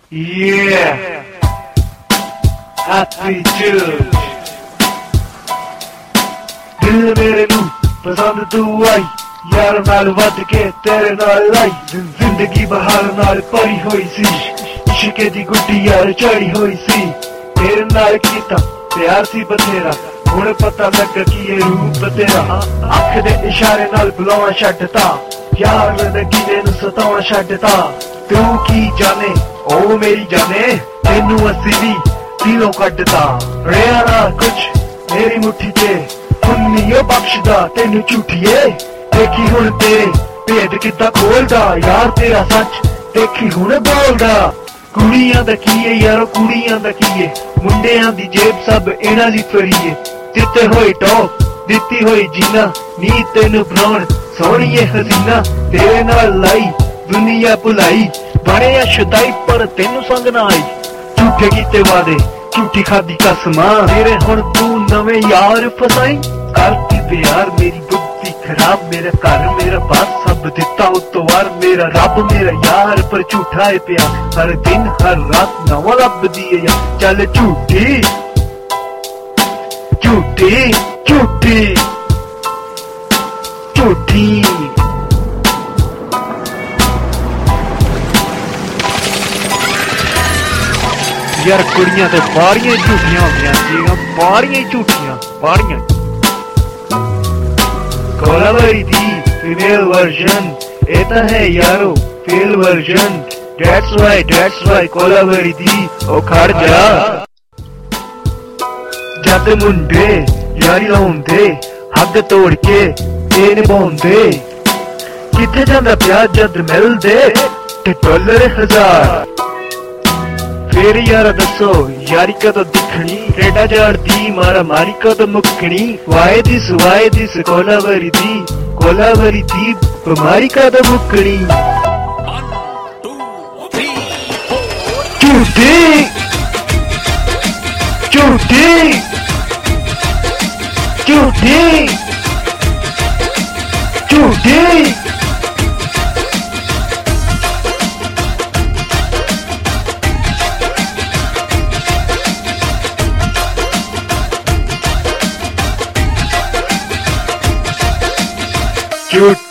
Yeah, happy Judge। दिल मेरे नू पसंद तू आई, यार नाल वध के तेरे नाल लाई। जिंदगी बहार नाल भरी होई सी, इश्के दी गुड्डी यार चढ़ी होई सी। तेरे नाल कीता प्यार सी बथेरा, हुण पता लग कि ये रूप तेरा। अख दे इशारे नाल बुलाउणा छड्डता, यार लगी ने नू सताउणा छड्डता। तू की जाने ओ मेरी जाने, तेनू असी भी दिलों कड्डता। रेहा ना कुछ मेरी मुट्ठी च, खुन्नी बख्शदा तेनू झूठिए। देखी हुण तेरे भेद किद्दां खोलदा, यार तेरा सच देखी हुण बोलदा। कुड़ियां दा कीए यारो कुड़ियां दा कीए, मुंडियां दी जेब सब इन्हां दी फरीए। दित्ते होए टॉप दित्ती होई जीना, नी तेनू बनाउण सोहणीए हसीना। तेरे नाल लाई दुनिया भुलाई, बने शुदाई पर तेनू संग ना आई। झूठे कीते वादे झूठी खादी कसमां, तेरे हुण तू नवे यार फसाई। करती प्यार मेरी बुद्धि खराब, मेरा घर मेरा बार सब दिता उतवार। मेरा रब मेरा यार पर झूठा है प्यार, हर दिन हर रात नवा लभदी है यार। चल झूठी झूठी झूठी झूठी। यार कुड़ियां ते बारियां झूठियां होंदियां जी, बारियां झूठियां बारियां। कोलाबरी दी फीमेल वर्जन, ये तो है यारो fail version. That's why Kolaveri दी ओ खड़ जा। जद मुंडे यारी लाउंदे, हद तोड़ के ते निभाउंदे। किथे जांदा प्यार जद मिलदे ते $1000। फिर यार दसो यारी कदों दिखनी, रेडा जाड़दी मारा मारी कदों मुकनी। वाए दिस कोलाबरी दी बीमारी कदों मुकनी। झूठी झूठी झूठी झूठी। झूठी